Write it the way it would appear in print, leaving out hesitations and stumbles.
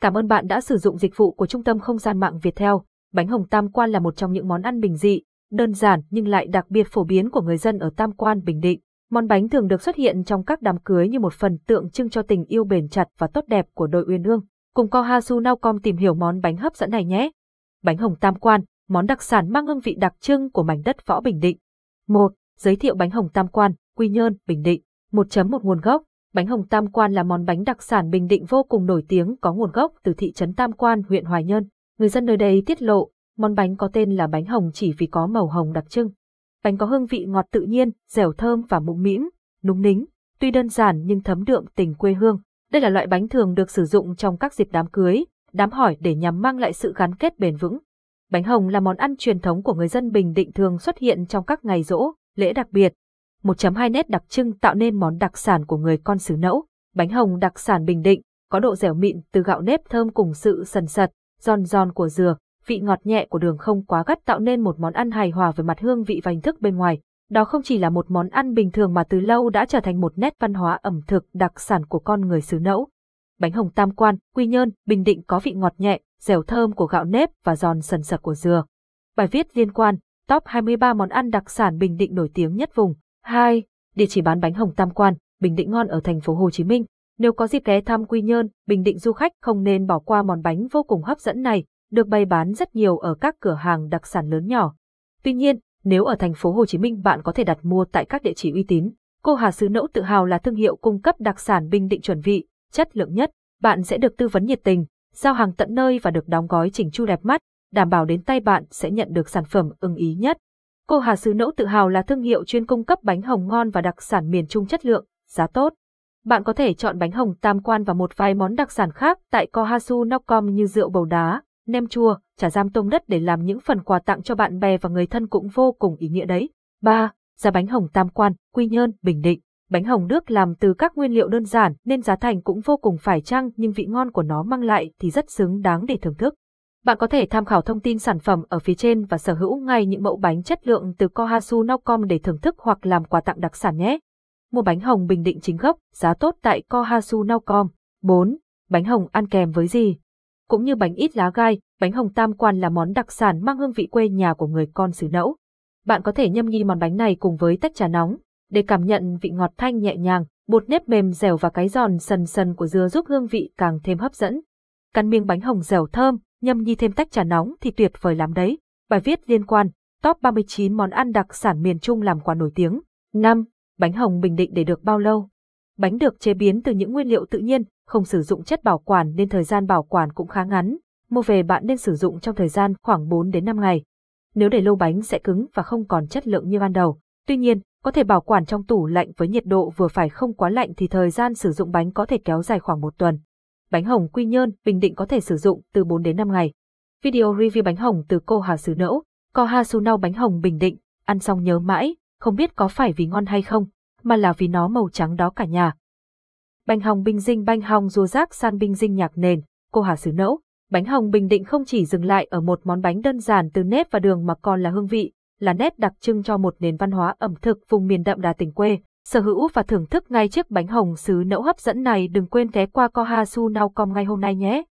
Cảm ơn bạn đã sử dụng dịch vụ của Trung tâm Không gian mạng Viettel. Bánh hồng Tam Quan là một trong những món ăn bình dị, đơn giản nhưng lại đặc biệt phổ biến của người dân ở Tam Quan, Bình Định. Món bánh thường được xuất hiện trong các đám cưới như một phần tượng trưng cho tình yêu bền chặt và tốt đẹp của đôi uyên ương. Cùng Kohasu.com tìm hiểu món bánh hấp dẫn này nhé. Bánh hồng Tam Quan, món đặc sản mang hương vị đặc trưng của mảnh đất Võ Bình Định. 1. Giới thiệu bánh hồng Tam Quan, Quy Nhơn, Bình Định. 1.1 Nguồn gốc. Bánh hồng Tam Quan là món bánh đặc sản Bình Định vô cùng nổi tiếng, có nguồn gốc từ thị trấn Tam Quan, huyện Hoài Nhơn. Người dân nơi đây tiết lộ, món bánh có tên là bánh hồng chỉ vì có màu hồng đặc trưng. Bánh có hương vị ngọt tự nhiên, dẻo thơm và mũm mĩm, núng nính, tuy đơn giản nhưng thấm đượm tình quê hương. Đây là loại bánh thường được sử dụng trong các dịp đám cưới, đám hỏi để nhằm mang lại sự gắn kết bền vững. Bánh hồng là món ăn truyền thống của người dân Bình Định, thường xuất hiện trong các ngày giỗ, lễ đặc biệt. 1.2 Nét đặc trưng tạo nên món đặc sản của người con xứ Nẫu. Bánh hồng đặc sản Bình Định có độ dẻo mịn từ gạo nếp thơm cùng sự sần sật, giòn giòn của dừa, vị ngọt nhẹ của đường không quá gắt tạo nên một món ăn hài hòa về mặt hương vị và hình thức bên ngoài. Đó không chỉ là một món ăn bình thường mà từ lâu đã trở thành một nét văn hóa ẩm thực đặc sản của con người xứ Nẫu. Bánh hồng Tam Quan, Quy Nhơn, Bình Định có vị ngọt nhẹ, dẻo thơm của gạo nếp và giòn sần sật của dừa. Bài viết liên quan: Top 23 món ăn đặc sản Bình Định nổi tiếng nhất vùng. 2. Địa chỉ bán bánh hồng Tam Quan, Bình Định ngon ở thành phố Hồ Chí Minh. Nếu có dịp ghé thăm Quy Nhơn, Bình Định, du khách không nên bỏ qua món bánh vô cùng hấp dẫn này, được bày bán rất nhiều ở các cửa hàng đặc sản lớn nhỏ. Tuy nhiên, nếu ở thành phố Hồ Chí Minh, bạn có thể đặt mua tại các địa chỉ uy tín. Cô Hà xứ Nẫu tự hào là thương hiệu cung cấp đặc sản Bình Định chuẩn vị, chất lượng nhất. Bạn sẽ được tư vấn nhiệt tình, giao hàng tận nơi và được đóng gói chỉnh chu đẹp mắt, đảm bảo đến tay bạn sẽ nhận được sản phẩm ưng ý nhất. Cô Hà xứ Nẫu tự hào là thương hiệu chuyên cung cấp bánh hồng ngon và đặc sản miền Trung chất lượng, giá tốt. Bạn có thể chọn bánh hồng Tam Quan và một vài món đặc sản khác tại Kohasu.com như rượu bầu đá, nem chua, chả giam tôm đất để làm những phần quà tặng cho bạn bè và người thân cũng vô cùng ý nghĩa đấy. 3. Giá bánh hồng Tam Quan, Quy Nhơn, Bình Định. Bánh hồng được làm từ các nguyên liệu đơn giản nên giá thành cũng vô cùng phải chăng, nhưng vị ngon của nó mang lại thì rất xứng đáng để thưởng thức. Bạn có thể tham khảo thông tin sản phẩm ở phía trên và sở hữu ngay những mẫu bánh chất lượng từ Kohasu.com để thưởng thức hoặc làm quà tặng đặc sản nhé. Mua bánh hồng Bình Định chính gốc, giá tốt tại Kohasu.com. 4. Bánh hồng ăn kèm với gì? Cũng như bánh ít lá gai, bánh hồng Tam Quan là món đặc sản mang hương vị quê nhà của người con xứ Nẫu. Bạn có thể nhâm nhi món bánh này cùng với tách trà nóng để cảm nhận vị ngọt thanh nhẹ nhàng, bột nếp mềm dẻo và cái giòn sần sần của dừa giúp hương vị càng thêm hấp dẫn. Cắn miếng bánh hồng dẻo thơm, nhâm nhi thêm tách trà nóng thì tuyệt vời lắm đấy. Bài viết liên quan: Top 39 món ăn đặc sản miền Trung làm quà nổi tiếng. 5. Bánh hồng Bình Định để được bao lâu? Bánh được chế biến từ những nguyên liệu tự nhiên, không sử dụng chất bảo quản nên thời gian bảo quản cũng khá ngắn. Mua về bạn nên sử dụng trong thời gian khoảng 4 đến 5 ngày. Nếu để lâu bánh sẽ cứng và không còn chất lượng như ban đầu. Tuy nhiên, có thể bảo quản trong tủ lạnh với nhiệt độ vừa phải, không quá lạnh thì thời gian sử dụng bánh có thể kéo dài khoảng 1 tuần. Bánh hồng Quy Nhơn, Bình Định có thể sử dụng từ 4 đến 5 ngày. Video review bánh hồng từ cô Hà xứ Nẫu. Kohasu Now bánh hồng Bình Định, ăn xong nhớ mãi, không biết có phải vì ngon hay không, mà là vì nó màu trắng đó cả nhà. Bánh hồng Bình Dinh, bánh hồng rùa rác san Bình Dinh nhạc nền, cô Hà xứ Nẫu. Bánh hồng Bình Định không chỉ dừng lại ở một món bánh đơn giản từ nếp và đường mà còn là hương vị, là nét đặc trưng cho một nền văn hóa ẩm thực vùng miền đậm đà tình quê. Sở hữu và thưởng thức ngay chiếc bánh hồng xứ Nẫu hấp dẫn này, đừng quên ghé qua Kohasu.com ngay hôm nay nhé.